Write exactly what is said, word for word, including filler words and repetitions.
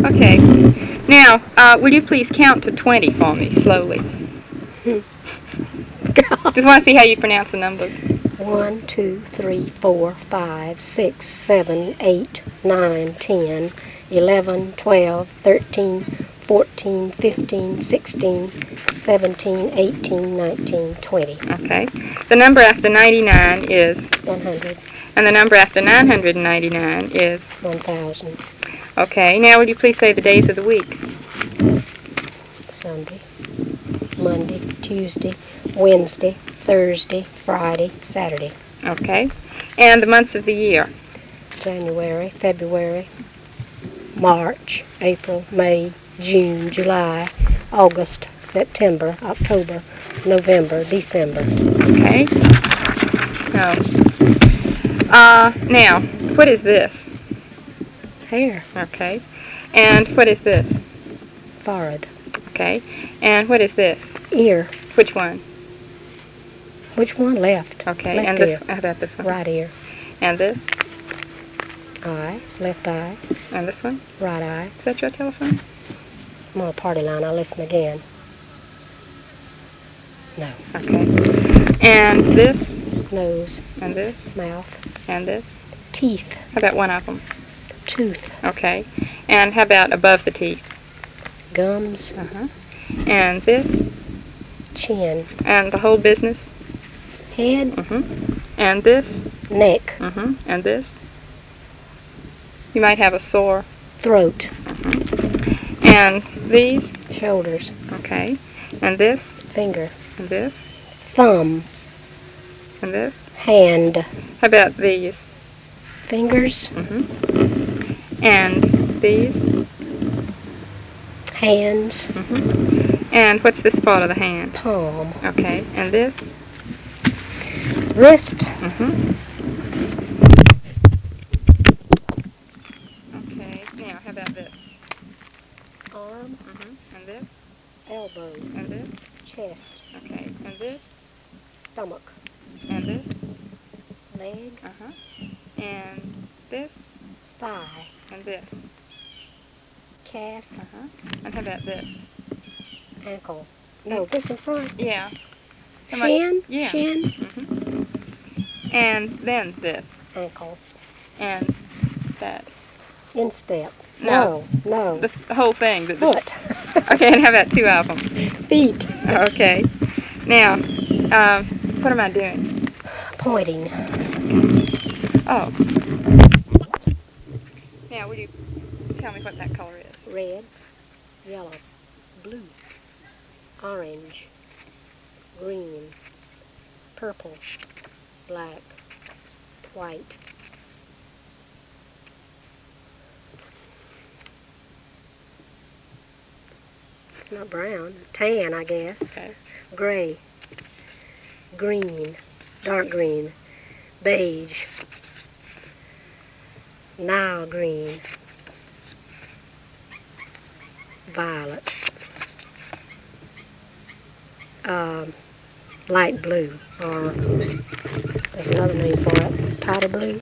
Okay. Now, uh, will you please count to twenty for me, slowly? Just want to see how you pronounce the numbers. One, two, three, four, five, six, seven, eight, nine, ten, eleven, twelve, thirteen, fourteen, fifteen, sixteen, seventeen, eighteen, nineteen, twenty. Okay. The number after ninety-nine is? one hundred. And the number after nine hundred ninety-nine is? one thousand. Okay. Now, would you please say the days of the week? Sunday, Monday, Tuesday, Wednesday, Thursday, Friday, Saturday. Okay. And the months of the year? January, February, March, April, May, June, July, August, September, October, November, December. Okay. So, uh, now, what is this? Hair. Okay. And what is this? Forehead. Okay. And what is this? Ear. Which one? Which one? Left. Okay. Left And this? ear. How about this one? Right ear. And this? Eye. Left eye. And this one? Right eye. Is that your telephone? I'm on a party line. I'll listen again. No. Okay. And this? Nose. And this? Mouth. And this? Teeth. How about one of them? Tooth. Okay. And how about above the teeth? Gums. Uh-huh. And this? Chin. And the whole business? Head. Mm-hmm. And this? Neck. Mm-hmm. And this? You might have a sore. Throat. Mm-hmm. And these? Shoulders. Okay. And this? Finger. And this? Thumb. And this? Hand. How about these? Fingers. Mm-hmm. And these? Hands. Mm-hmm. And what's this part of the hand? Palm. Okay. And this? Wrist. Mm-hmm. Okay. Now, how about this? Arm. Mm-hmm. And this? Elbow. And this? Chest. Okay. And this? Stomach. And this? Leg. Uh-huh. And this? Thigh. And this? Calf. Uh-huh. And how about this? Ankle. No, this in front. Yeah. Shin. Yeah. Shin. Mm-hmm. And then this. Ankle. And that. Instep. No. No. No. The, the whole thing. The, the Foot. Okay, and how about two of them? Feet. Okay. Now, um, what am I doing? Pointing. Oh. Now, will you tell me what that color is? Red. Yellow. Blue. Orange. Green. Purple. Black. White. It's not brown. Tan, I guess. Okay. Gray. Green. Dark green. Beige. Nile green. Violet. Um, light blue, or there's another name for it, powder blue.